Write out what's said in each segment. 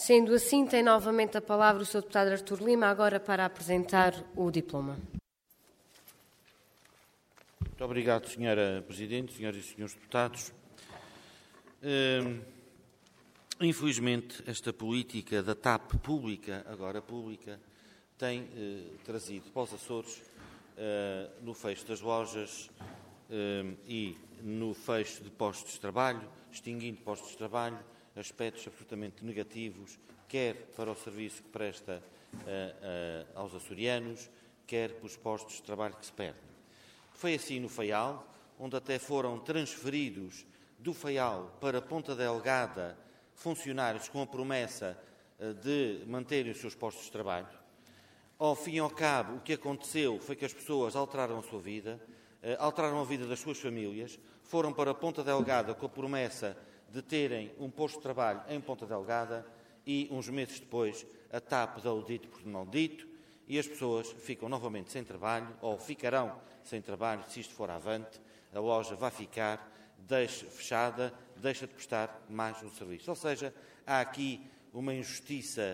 Sendo assim, tem novamente a palavra o Sr. Deputado Artur Lima, agora para apresentar o diploma. Muito obrigado, Sra. Presidente, senhoras e senhores deputados. Infelizmente, esta política da TAP pública, agora pública, tem trazido para os Açores, no fecho das lojas e no fecho de postos de trabalho, extinguindo postos de trabalho, aspectos absolutamente negativos, quer para o serviço que presta aos açorianos, quer para os postos de trabalho que se perdem. Foi assim no Faial, onde até foram transferidos do Faial para Ponta Delgada funcionários com a promessa de manterem os seus postos de trabalho. Ao fim e ao cabo, o que aconteceu foi que as pessoas alteraram a sua vida, alteraram a vida das suas famílias, foram para Ponta Delgada com a promessa de terem um posto de trabalho em Ponta Delgada e, uns meses depois, a TAP dá o dito por não dito e as pessoas ficam novamente sem trabalho, ou ficarão sem trabalho, se isto for avante, a loja vai ficar fechada, deixa de prestar mais um serviço. Ou seja, há aqui uma injustiça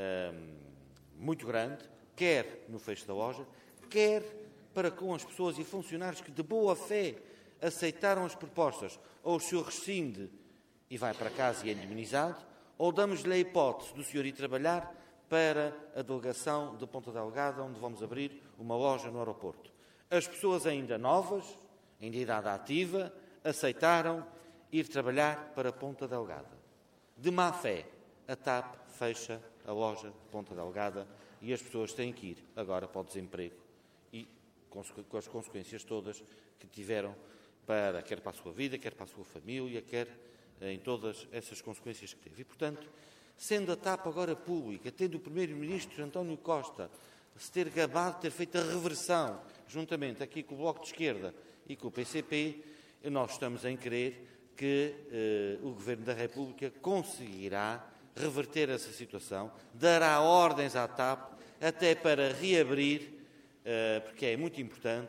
muito grande, quer no fecho da loja, quer para com as pessoas e funcionários que de boa fé aceitaram as propostas, ou o senhor rescinde e vai para casa e é indemnizado, ou damos-lhe a hipótese do senhor ir trabalhar para a delegação de Ponta Delgada, onde vamos abrir uma loja no aeroporto. As pessoas ainda novas, ainda em idade ativa, aceitaram ir trabalhar para Ponta Delgada. De má fé, a TAP fecha a loja de Ponta Delgada e as pessoas têm que ir agora para o desemprego e com as consequências todas que tiveram, quer para a sua vida, quer para a sua família, quer em todas essas consequências que teve. E, portanto, sendo a TAP agora pública, tendo o Primeiro-Ministro António Costa se ter gabado de ter feito a reversão, juntamente aqui com o Bloco de Esquerda e com o PCP, nós estamos em crer que o Governo da República conseguirá reverter essa situação, dará ordens à TAP até para reabrir, porque é muito importante.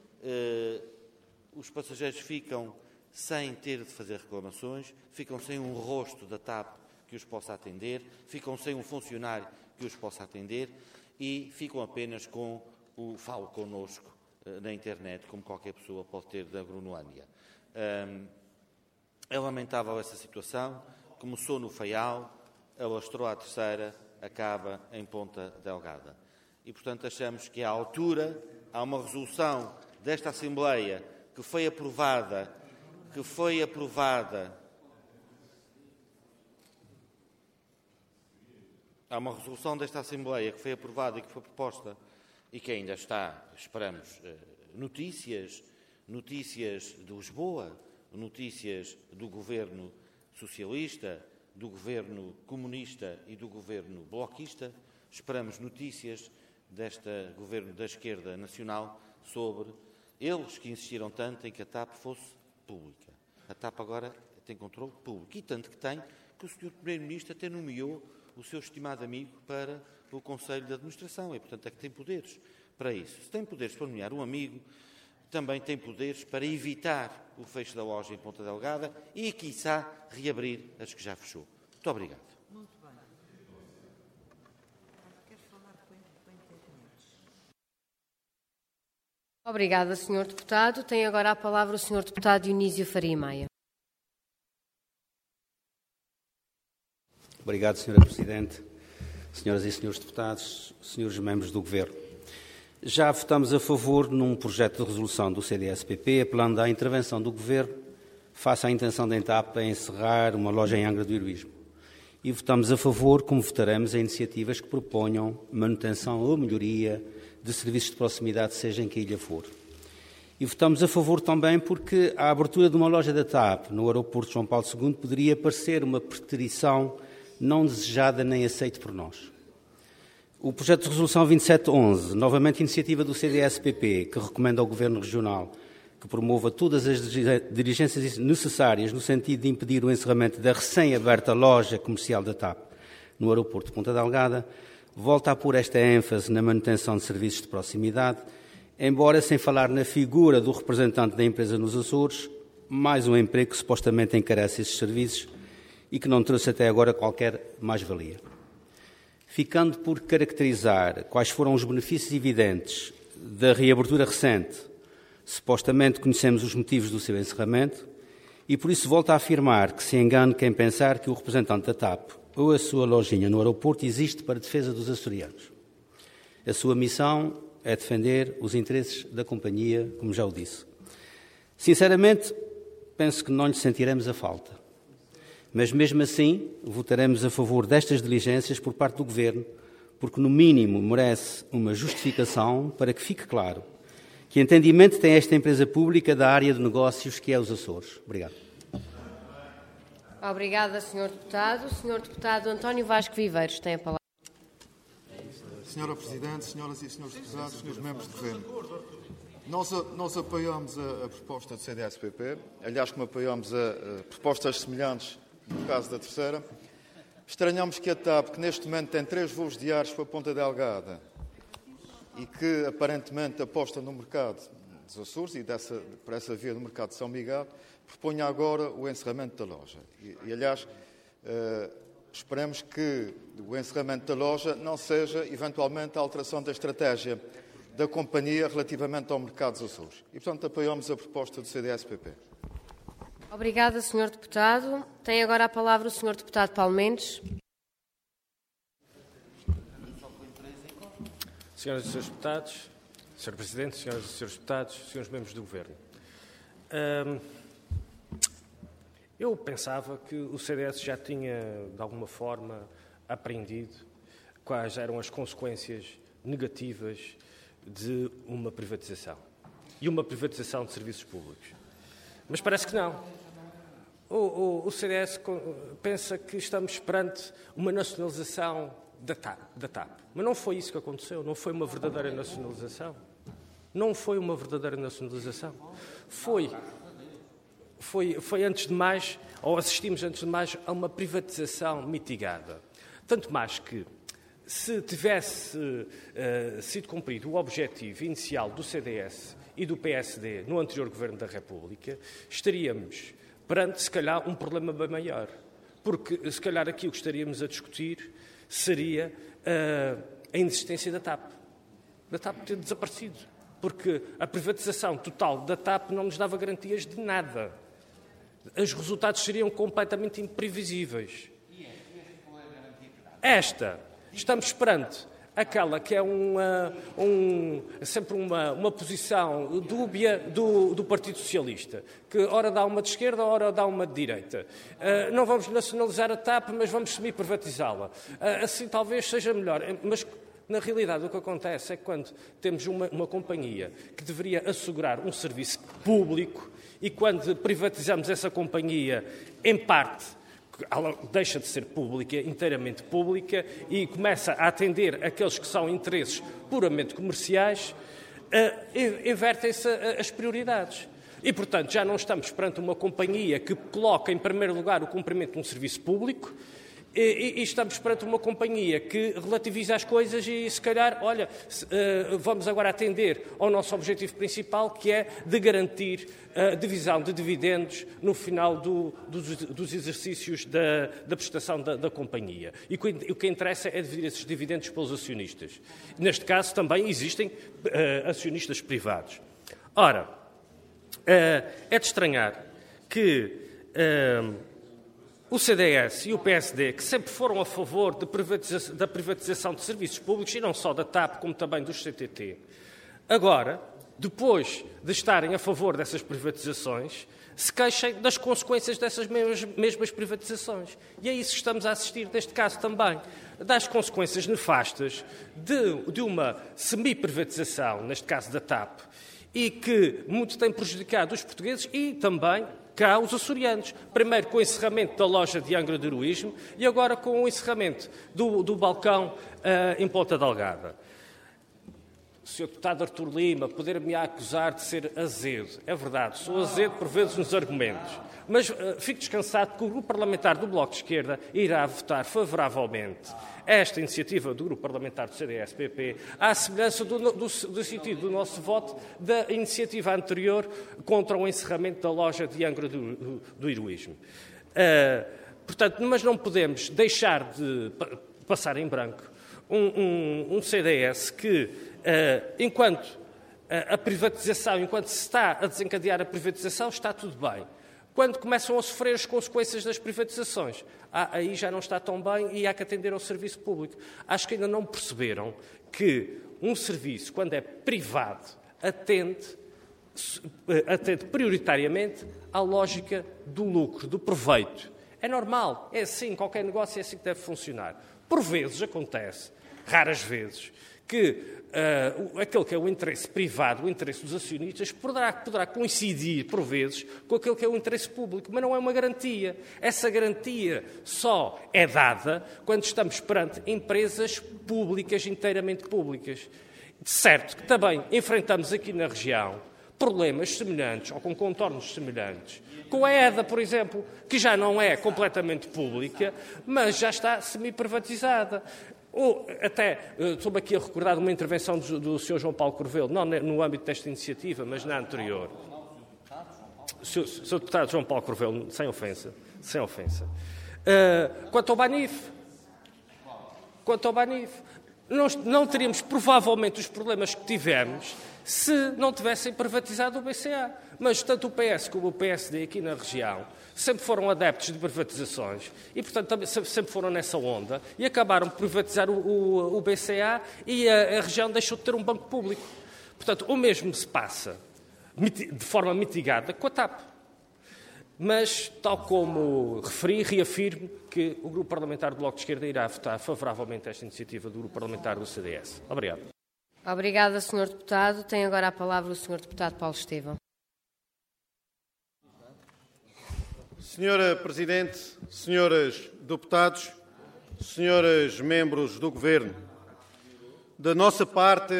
Os passageiros ficam sem ter de fazer reclamações, ficam sem um rosto da TAP que os possa atender, ficam sem um funcionário que os possa atender e ficam apenas com o falo connosco na internet, como qualquer pessoa pode ter da Groenlândia. É lamentável essa situação, começou no Faial, alastrou à terceira, acaba em Ponta Delgada. E, portanto, achamos que à altura há uma resolução desta Assembleia que foi aprovada. Há uma resolução desta Assembleia que foi aprovada e que foi proposta e que ainda está, esperamos, notícias de Lisboa, notícias do Governo Socialista, do Governo Comunista e do Governo Bloquista. Esperamos notícias deste Governo da Esquerda Nacional sobre eles que insistiram tanto em que a TAP fosse pública. A TAP agora tem controle público, e tanto que tem que o Sr. Primeiro-Ministro até nomeou o seu estimado amigo para o Conselho de Administração, e, portanto, é que tem poderes para isso. Se tem poderes para nomear um amigo, também tem poderes para evitar o fecho da loja em Ponta Delgada e, quiçá, reabrir as que já fechou. Muito obrigado. Muito bem. Queres falar com intervenientes? Obrigada, Sr. Deputado. Tem agora a palavra o Sr. Deputado Dionísio Faria Maia. Obrigado, Sra. Presidente, senhoras e senhores deputados, senhores membros do Governo. Já votamos a favor num projeto de resolução do CDS-PP apelando à intervenção do Governo face à intenção da TAP em encerrar uma loja em Angra do Heroísmo. E votamos a favor, como votaremos, em iniciativas que proponham manutenção ou melhoria de serviços de proximidade, seja em que ilha for. E votamos a favor também porque a abertura de uma loja da TAP no aeroporto de João Paulo II poderia parecer uma preterição não desejada nem aceita por nós. O projeto de resolução 2711, novamente iniciativa do CDS-PP, que recomenda ao Governo Regional que promova todas as diligências necessárias no sentido de impedir o encerramento da recém-aberta loja comercial da TAP no aeroporto de Ponta Delgada, volta a pôr esta ênfase na manutenção de serviços de proximidade, embora sem falar na figura do representante da empresa nos Açores, mais um emprego que supostamente encarece esses serviços e que não trouxe até agora qualquer mais-valia. Ficando por caracterizar quais foram os benefícios evidentes da reabertura recente, supostamente conhecemos os motivos do seu encerramento, e por isso volto a afirmar que se engane quem pensar que o representante da TAP ou a sua lojinha no aeroporto existe para a defesa dos açorianos. A sua missão é defender os interesses da companhia, como já o disse. Sinceramente, penso que não lhe sentiremos a falta. Mas, mesmo assim, votaremos a favor destas diligências por parte do Governo, porque, no mínimo, merece uma justificação para que fique claro que entendimento tem esta empresa pública da área de negócios que é os Açores. Obrigado. Obrigada, Sr. Deputado. Sr. Deputado António Vasco Viveiros tem a palavra. Senhora Presidente, senhoras e senhores deputados, senhores membros do Governo, nós apoiamos a proposta do CDS-PP, aliás, como apoiamos a propostas semelhantes no caso da terceira. Estranhamos que a TAP, que neste momento tem 3 voos diários para a Ponta Delgada e que aparentemente aposta no mercado dos Açores e por essa via do mercado de São Miguel, proponha agora o encerramento da loja. Aliás, esperemos que o encerramento da loja não seja, eventualmente, a alteração da estratégia da companhia relativamente ao mercado dos Açores. E, portanto, apoiamos a proposta do CDS-PP. Obrigada, Sr. Deputado. Tem agora a palavra o Sr. Deputado Paulo Mendes. Senhoras e Srs. Deputados, Sr. Presidente, Senhoras e Srs. Deputados, Srs. Membros do Governo. Eu pensava que o CDS já tinha, de alguma forma, aprendido quais eram as consequências negativas de uma privatização. E uma privatização de serviços públicos. Mas parece que não. O CDS pensa que estamos perante uma nacionalização da TAP. Mas não foi isso que aconteceu. Não foi uma verdadeira nacionalização. Não foi uma verdadeira nacionalização. Foi antes de mais, ou assistimos antes de mais, a uma privatização mitigada. Tanto mais que, se tivesse sido cumprido o objetivo inicial do CDS e do PSD no anterior Governo da República, estaríamos perante, se calhar, um problema bem maior. Porque, se calhar, aqui o que estaríamos a discutir seria a inexistência da TAP. Da TAP ter desaparecido. Porque a privatização total da TAP não nos dava garantias de nada. Os resultados seriam completamente imprevisíveis. Estamos perante aquela que é sempre uma posição dúbia do Partido Socialista, que ora dá uma de esquerda, ora dá uma de direita. Não vamos nacionalizar a TAP, mas vamos semi-privatizá-la. Assim talvez seja melhor, mas na realidade o que acontece é que quando temos uma companhia que deveria assegurar um serviço público e quando privatizamos essa companhia, em parte, ela deixa de ser pública, inteiramente pública, e começa a atender aqueles que são interesses puramente comerciais, invertem-se as prioridades. E, portanto, já não estamos perante uma companhia que coloca em primeiro lugar o cumprimento de um serviço público, e estamos perante uma companhia que relativiza as coisas e, se calhar, vamos agora atender ao nosso objetivo principal, que é de garantir a divisão de dividendos no final dos exercícios da prestação da companhia. E o que interessa é dividir esses dividendos pelos acionistas. Neste caso, também existem acionistas privados. Ora, é de estranhar que o CDS e o PSD, que sempre foram a favor da privatização de serviços públicos, e não só da TAP, como também dos CTT, agora, depois de estarem a favor dessas privatizações, se queixem das consequências dessas mesmas privatizações. E é isso que estamos a assistir, neste caso também, das consequências nefastas de uma semi-privatização, neste caso da TAP, e que muito tem prejudicado os portugueses e também cá os açorianos. Primeiro com o encerramento da loja de Angra do Heroísmo e agora com o encerramento do balcão em Ponta Delgada. O Sr. Deputado Artur Lima poder-me acusar de ser azedo. É verdade, sou azedo por vezes nos argumentos. Mas fico descansado que o Grupo Parlamentar do Bloco de Esquerda irá votar favoravelmente esta iniciativa do Grupo Parlamentar do CDS-PP, à semelhança do sentido do nosso voto da iniciativa anterior contra o encerramento da loja de Angra do Heroísmo. Portanto, mas não podemos deixar de passar em branco um CDS que, enquanto a privatização, enquanto se está a desencadear a privatização, está tudo bem. Quando começam a sofrer as consequências das privatizações, aí já não está tão bem e há que atender ao serviço público. Acho que ainda não perceberam que um serviço, quando é privado, atende prioritariamente à lógica do lucro, do proveito. É normal, é assim, qualquer negócio é assim que deve funcionar. Por vezes acontece, raras vezes, que aquele que é o interesse privado, o interesse dos acionistas, poderá coincidir, por vezes, com aquele que é o interesse público, mas não é uma garantia. Essa garantia só é dada quando estamos perante empresas públicas, inteiramente públicas. Certo que também enfrentamos aqui na região problemas semelhantes, ou com contornos semelhantes, com a EDA, por exemplo, que já não é completamente pública, mas já está semi-privatizada. Ou até, estou-me aqui a recordar de uma intervenção do Sr. João Paulo Corvelo, não no âmbito desta iniciativa, mas na anterior. Sr. Deputado João Paulo Corvelo, sem ofensa. Quanto ao Banif, não teríamos provavelmente os problemas que tivemos se não tivessem privatizado o BCA. Mas tanto o PS como o PSD aqui na região sempre foram adeptos de privatizações e, portanto, também sempre foram nessa onda e acabaram por privatizar o BCA e a região deixou de ter um banco público. Portanto, o mesmo se passa de forma mitigada com a TAP. Mas, tal como referi, reafirmo que o Grupo Parlamentar do Bloco de Esquerda irá votar favoravelmente a esta iniciativa do Grupo Parlamentar do CDS. Obrigado. Obrigada, Sr. Deputado. Tem agora a palavra o Sr. Deputado Paulo Estevão. Senhora Presidente, senhores deputados, senhores membros do Governo, da nossa parte,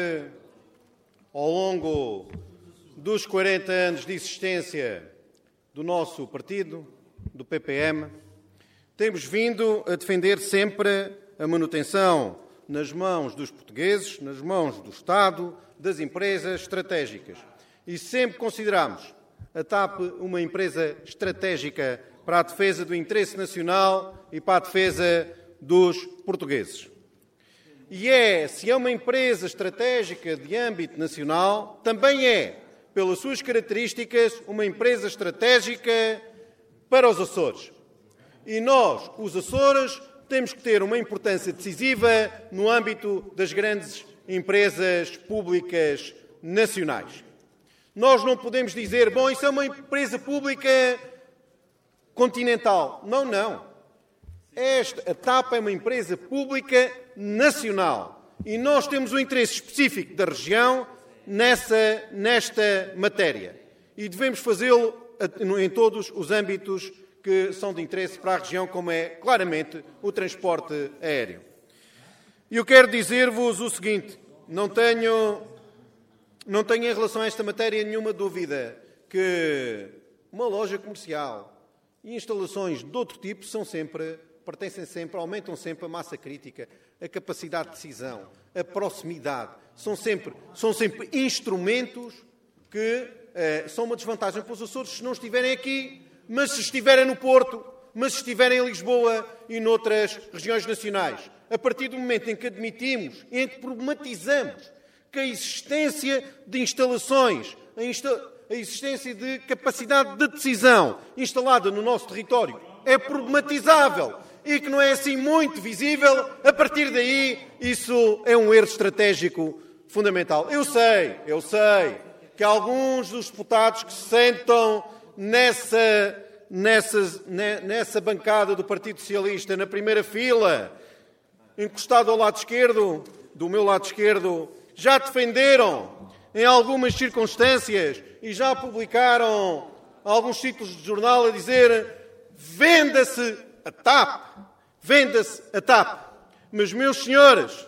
ao longo dos 40 anos de existência do nosso partido, do PPM, temos vindo a defender sempre a manutenção nas mãos dos portugueses, nas mãos do Estado, das empresas estratégicas. E sempre consideramos a TAP uma empresa estratégica para a defesa do interesse nacional e para a defesa dos portugueses. E se é uma empresa estratégica de âmbito nacional, também é, pelas suas características, uma empresa estratégica para os Açores. E nós, os Açores, temos que ter uma importância decisiva no âmbito das grandes empresas públicas nacionais. Nós não podemos dizer, bom, isso é uma empresa pública continental. Não. A TAP é uma empresa pública nacional. E nós temos um interesse específico da região nesta matéria. E devemos fazê-lo em todos os âmbitos que são de interesse para a região, como é claramente o transporte aéreo. E eu quero dizer-vos o seguinte, não tenho em relação a esta matéria nenhuma dúvida que uma loja comercial e instalações de outro tipo aumentam sempre a massa crítica, a capacidade de decisão, a proximidade. São sempre instrumentos que são uma desvantagem para os Açores se não estiverem aqui, mas se estiverem no Porto, mas se estiverem em Lisboa e noutras regiões nacionais. A partir do momento em que admitimos, em que problematizamos que a existência de instalações, a existência de capacidade de decisão instalada no nosso território é problematizável e que não é assim muito visível, a partir daí isso é um erro estratégico fundamental. Eu sei que alguns dos deputados que se sentam nessa bancada do Partido Socialista, na primeira fila, encostado ao lado esquerdo, do meu lado esquerdo, já defenderam em algumas circunstâncias e já publicaram alguns títulos de jornal a dizer venda-se a TAP, Mas, meus senhores,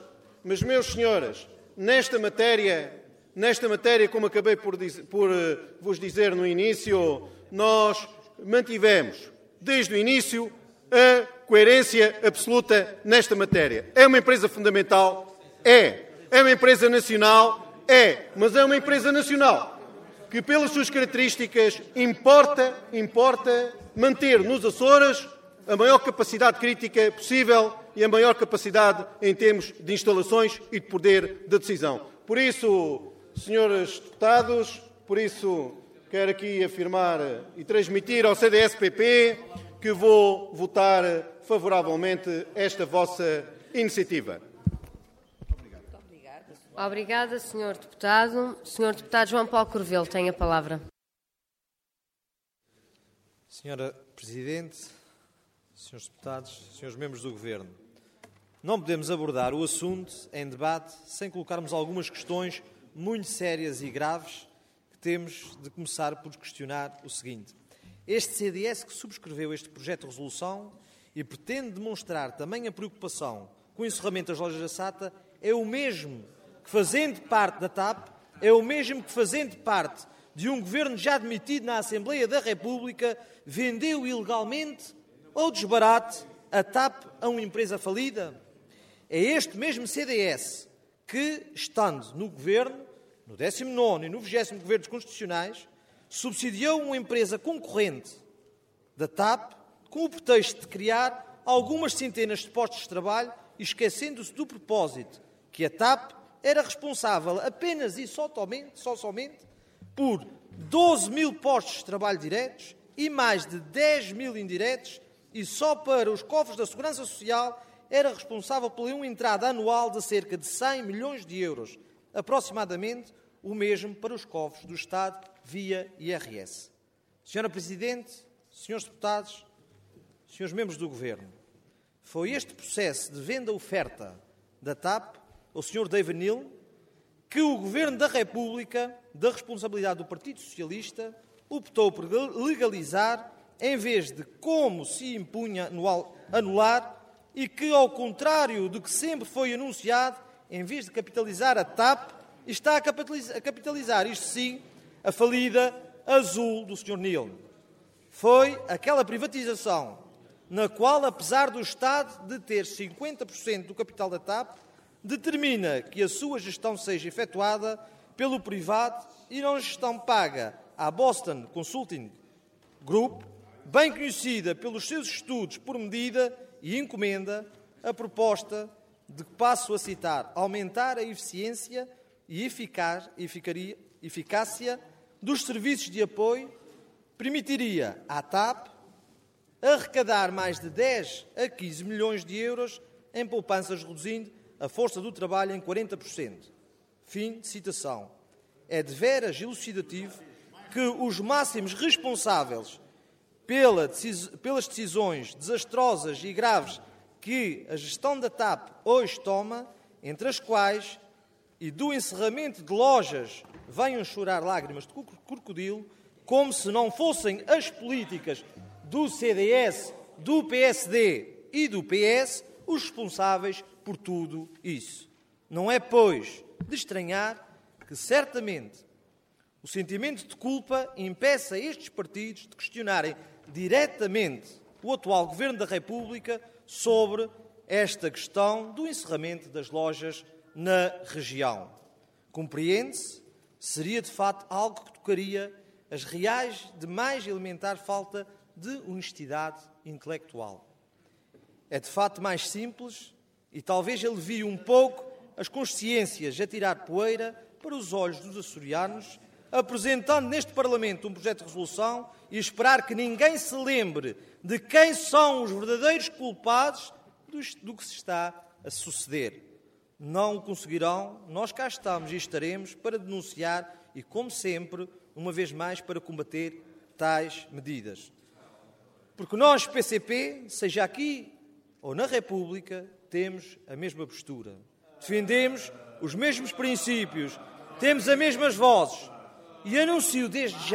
nesta matéria, como acabei por vos dizer no início, nós mantivemos, desde o início, a coerência absoluta nesta matéria. É uma empresa fundamental? É uma empresa nacional? Mas é uma empresa nacional que, pelas suas características, importa manter nos Açores a maior capacidade crítica possível e a maior capacidade em termos de instalações e de poder de decisão. Por isso, senhores deputados, quero aqui afirmar e transmitir ao CDS-PP que vou votar favoravelmente esta vossa iniciativa. Obrigada, Sr. Deputado. Sr. Deputado João Paulo Corvelo tem a palavra. Senhora Presidente, Senhores Deputados, Senhores Membros do Governo, não podemos abordar o assunto em debate sem colocarmos algumas questões muito sérias e graves que temos de começar por questionar o seguinte. Este CDS que subscreveu este projeto de resolução e pretende demonstrar também a preocupação com o encerramento das lojas da SATA é o mesmo que, fazendo parte da TAP, é o mesmo que, fazendo parte de um governo já admitido na Assembleia da República, vendeu ilegalmente ou desbarate a TAP a uma empresa falida? É este mesmo CDS que, estando no governo, no 19º e no 20º Governos Constitucionais, subsidiou uma empresa concorrente da TAP com o pretexto de criar algumas centenas de postos de trabalho e esquecendo-se do propósito que a TAP era responsável apenas e somente por 12 mil postos de trabalho diretos e mais de 10 mil indiretos, e só para os cofres da Segurança Social era responsável por uma entrada anual de cerca de 100 milhões de euros, aproximadamente o mesmo para os cofres do Estado via IRS. Senhora Presidente, Senhores Deputados, Senhores Membros do Governo, foi este processo de venda-oferta da TAP ao Sr. David Neil que o Governo da República, da responsabilidade do Partido Socialista, optou por legalizar em vez de, como se impunha, anular, e que, ao contrário do que sempre foi anunciado, em vez de capitalizar a TAP, está a capitalizar, isto sim, a falida azul do Sr. Neil. Foi aquela privatização na qual, apesar do Estado de ter 50% do capital da TAP, determina que a sua gestão seja efetuada pelo privado e não gestão paga à Boston Consulting Group, bem conhecida pelos seus estudos por medida e encomenda, a proposta de, passo a citar, aumentar a eficiência e eficácia dos serviços de apoio, permitiria à TAP arrecadar mais de 10 a 15 milhões de euros em poupanças, reduzindo a força do trabalho em 40%. Fim de citação. É de veras elucidativo que os máximos responsáveis pelas decisões desastrosas e graves que a gestão da TAP hoje toma, entre as quais e do encerramento de lojas, venham chorar lágrimas de crocodilo, como se não fossem as políticas do CDS, do PSD e do PS os responsáveis por tudo isso. Não é, pois, de estranhar que, certamente, o sentimento de culpa impeça estes partidos de questionarem diretamente o atual Governo da República sobre esta questão do encerramento das lojas na região. Compreende-se, seria de facto algo que tocaria as reais de mais elementar falta de honestidade intelectual. É de facto mais simples e talvez alivie um pouco as consciências a tirar poeira para os olhos dos açorianos, apresentando neste Parlamento um projeto de resolução e esperar que ninguém se lembre de quem são os verdadeiros culpados do que se está a suceder. Não o conseguirão, nós cá estamos e estaremos para denunciar e, como sempre, uma vez mais, para combater tais medidas. Porque nós, PCP, seja aqui ou na República, temos a mesma postura. Defendemos os mesmos princípios, temos as mesmas vozes. E anuncio desde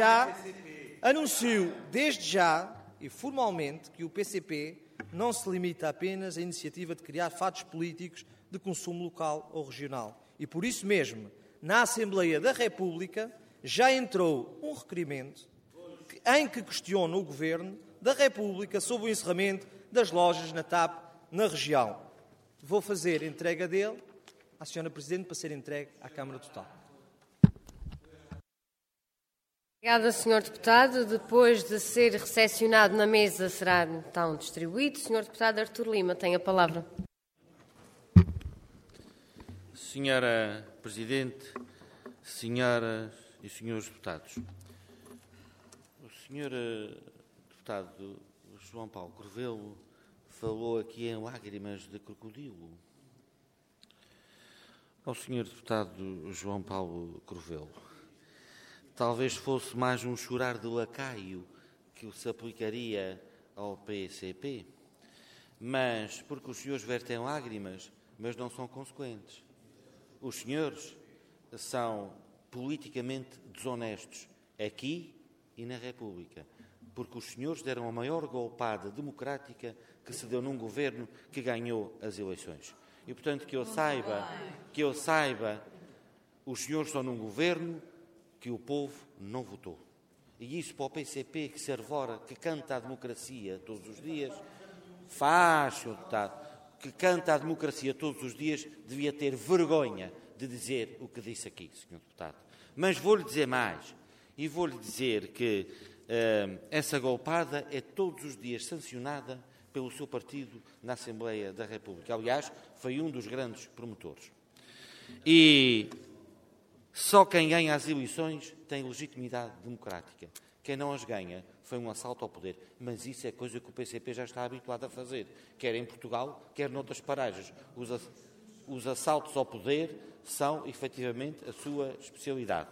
já e formalmente que o PCP não se limita apenas à iniciativa de criar fatos políticos de consumo local ou regional. E por isso mesmo, na Assembleia da República, já entrou um requerimento em que questiona o Governo da República sobre o encerramento das lojas na TAP na região. Vou fazer entrega dele à Sra. Presidente para ser entregue à Câmara Total. Obrigada, Sr. Deputado. Depois de ser recepcionado na mesa, será então distribuído. Sr. Deputado Artur Lima tem a palavra. Senhora Presidente, senhoras e senhores deputados, o Sr. Deputado João Paulo Corvelo falou aqui em lágrimas de crocodilo. Ao Sr. Deputado João Paulo Corvelo, talvez fosse mais um chorar de lacaio que se aplicaria ao PCP, mas porque os senhores vertem lágrimas, mas não são consequentes. Os senhores são politicamente desonestos aqui e na República, porque os senhores deram a maior golpada democrática que se deu num governo que ganhou as eleições. E, portanto, que eu saiba, os senhores estão num governo que o povo não votou. E isso para o PCP, que se arvora, que canta a democracia todos os dias, Sr. Deputado, que canta a democracia todos os dias, devia ter vergonha de dizer o que disse aqui, Sr. Deputado. Mas vou-lhe dizer mais, e vou-lhe dizer que essa golpada é todos os dias sancionada pelo seu partido na Assembleia da República. Aliás, foi um dos grandes promotores. E só quem ganha as eleições tem legitimidade democrática. Quem não as ganha foi um assalto ao poder. Mas isso é coisa que o PCP já está habituado a fazer, quer em Portugal, quer noutras paragens. Os assaltos ao poder são, efetivamente, a sua especialidade.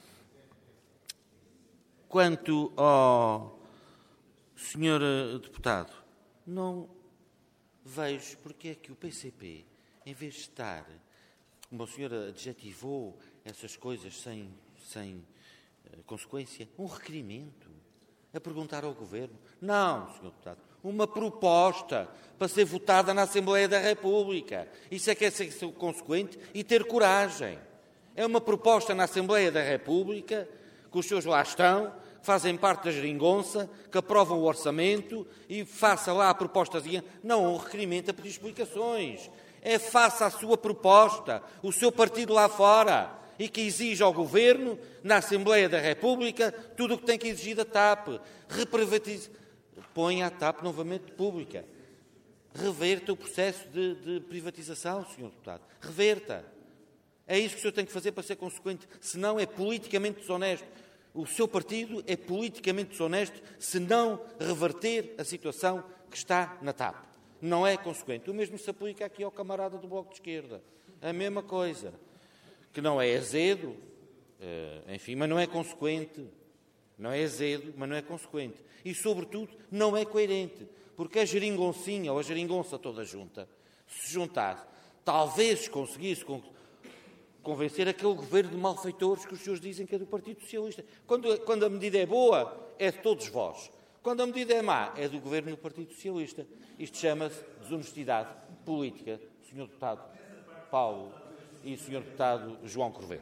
Quanto ao Sr. Deputado, não vejo porque é que o PCP, em vez de estar, como o senhor adjetivou essas coisas sem consequência, um requerimento, a perguntar ao Governo. Não, Sr. Deputado, uma proposta para ser votada na Assembleia da República. Isso é que é ser consequente e ter coragem. É uma proposta na Assembleia da República, que os senhores lá estão, que fazem parte da geringonça, que aprovam o orçamento e faça lá a propostazinha. Não um requerimento a pedir explicações. É faça a sua proposta, o seu partido lá fora, e que exija ao Governo, na Assembleia da República, tudo o que tem que exigir da TAP. Reprivatize, ponha a TAP novamente pública. Reverta o processo de privatização, Sr. Deputado. Reverta. É isso que o senhor tem que fazer para ser consequente. Senão é politicamente desonesto. O seu partido é politicamente desonesto se não reverter a situação que está na TAP. Não é consequente. O mesmo se aplica aqui ao camarada do Bloco de Esquerda. A mesma coisa. Que não é azedo, enfim, mas não é consequente. Não é azedo, mas não é consequente. E, sobretudo, não é coerente. Porque a geringoncinha ou a geringonça toda junta, se juntasse, talvez conseguisse convencer aquele governo de malfeitores que os senhores dizem que é do Partido Socialista. Quando a medida é boa, é de todos vós. Quando a medida é má, é do governo do Partido Socialista. Isto chama-se desonestidade política, Sr. Deputado Paulo e Sr. Deputado João Corvelo.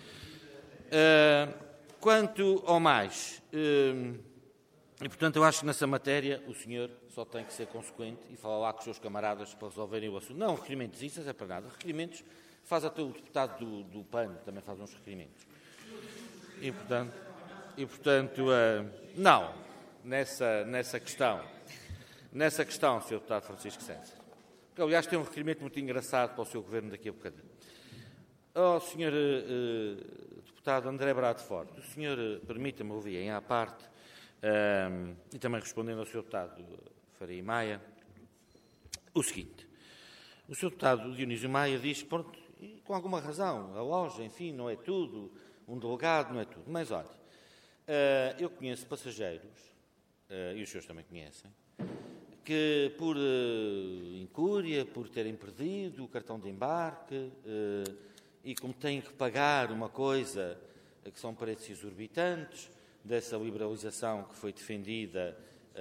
Quanto ao mais, e portanto eu acho que nessa matéria o senhor só tem que ser consequente e falar lá com os seus camaradas para resolverem o assunto. Não, requerimentos, isso é para nada. Requerimentos faz até o deputado do PAN, também faz uns requerimentos. E portanto não, nessa questão, Sr. Deputado Francisco César, que aliás tem um requerimento muito engraçado para o seu governo daqui a bocadinho. Ao Sr. Deputado André Brado Forte, o senhor permita-me ouvir em à parte, e também respondendo ao Sr. Deputado Faria Maia, o seguinte. O Sr. Deputado Dionísio Maia diz, pronto, e com alguma razão, a loja, enfim, não é tudo, um delegado não é tudo. Mas, olha, eu conheço passageiros, e os senhores também conhecem, que por incúria, por terem perdido o cartão de embarque, e como têm que pagar uma coisa que são preços exorbitantes, dessa liberalização que foi defendida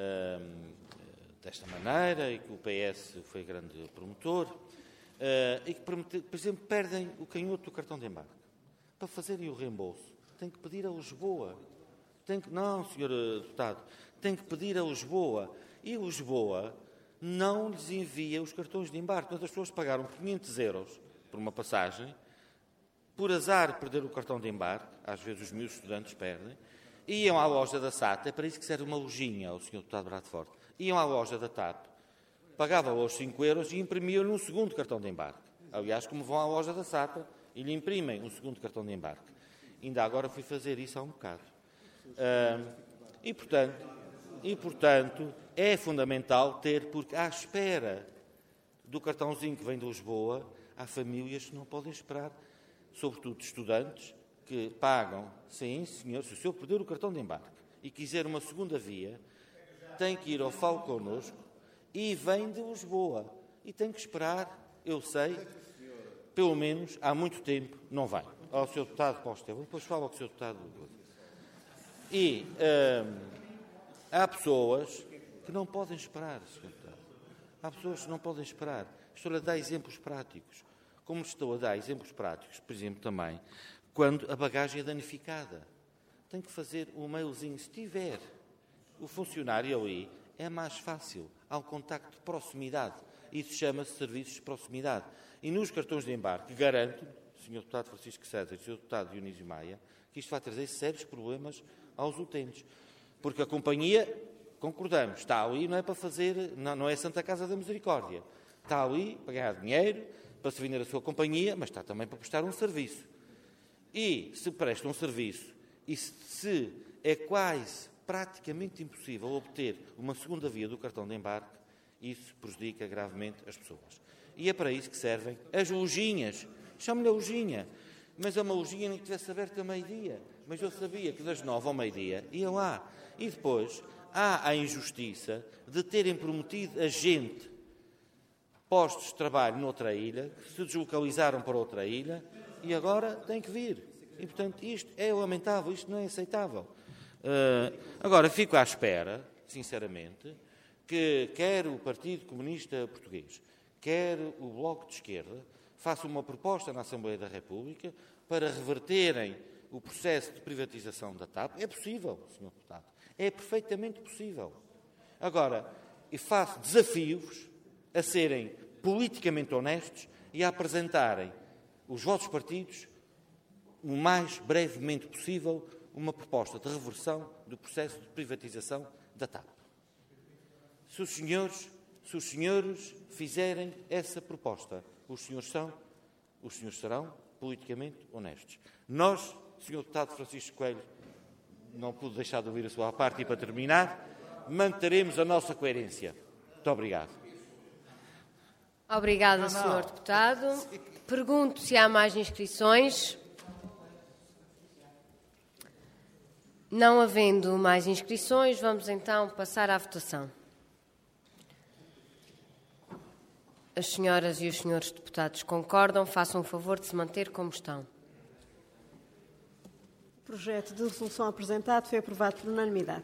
desta maneira, e que o PS foi grande promotor, e que, por exemplo, perdem o canhoto do cartão de embarque. Para fazerem o reembolso, têm que pedir a Lisboa. Não, Sr. Deputado, têm que pedir a Lisboa. E Lisboa não lhes envia os cartões de embarque. Portanto, as pessoas pagaram 500 euros por uma passagem, por azar perder o cartão de embarque, às vezes os meus estudantes perdem, iam à loja da SAT, é para isso que serve uma lojinha, o Sr. Deputado Bradford, iam à loja da TAP, pagavam os 5 euros e imprimiam-lhe um segundo cartão de embarque. Aliás, como vão à loja da SAT e lhe imprimem um segundo cartão de embarque. Ainda agora fui fazer isso há um bocado. E, portanto, é fundamental ter, porque à espera do cartãozinho que vem de Lisboa, há famílias que não podem esperar, sobretudo estudantes, que pagam, sim, senhor, se o senhor perder o cartão de embarque e quiser uma segunda via, tem que ir ao Falo Connosco e vem de Lisboa. E tem que esperar, eu sei, pelo menos há muito tempo, não vai. Ao Sr. Deputado Paulo Estevam, depois falo ao Sr. Deputado. E há pessoas que não podem esperar, Sr. Deputado. Há pessoas que não podem esperar. Estou a dar exemplos práticos. Como estou a dar exemplos práticos, por exemplo, também, quando a bagagem é danificada. Tem que fazer um mailzinho. Se tiver o funcionário ali, é mais fácil. Há um contacto de proximidade. Isso chama-se serviços de proximidade. E nos cartões de embarque, garanto, Sr. Deputado Francisco César e Sr. Deputado Dionísio Maia, que isto vai trazer sérios problemas aos utentes. Porque a companhia, concordamos, está ali não é para fazer, não é Santa Casa da Misericórdia. Está ali para ganhar dinheiro, para se vender a sua companhia, mas está também para prestar um serviço. E se presta um serviço e se é quase praticamente impossível obter uma segunda via do cartão de embarque, isso prejudica gravemente as pessoas. E é para isso que servem as lojinhas. Chamo-lhe a lojinha, mas é uma lojinha nem que tivesse aberto a meio-dia. Mas eu sabia que das 9 ao meio-dia ia lá. E depois há a injustiça de terem prometido a gente postos de trabalho noutra ilha, que se deslocalizaram para outra ilha e agora têm que vir. E, portanto, isto é lamentável, isto não é aceitável. Agora, fico à espera, sinceramente, que quer o Partido Comunista Português, quer o Bloco de Esquerda, façam uma proposta na Assembleia da República para reverterem o processo de privatização da TAP. É possível, Sr. Deputado. É perfeitamente possível. Agora, e faço desafios a serem politicamente honestos e a apresentarem os vossos partidos o mais brevemente possível uma proposta de reversão do processo de privatização da TAP. Se os senhores fizerem essa proposta, os senhores serão politicamente honestos. Nós, Sr. Deputado Francisco Coelho, não pude deixar de ouvir a sua parte e para terminar, manteremos a nossa coerência. Muito obrigado. Obrigada, Sr. Deputado. Pergunto se há mais inscrições. Não havendo mais inscrições, vamos então passar à votação. As senhoras e os senhores deputados concordam, façam o favor de se manter como estão. O projeto de resolução apresentado foi aprovado por unanimidade.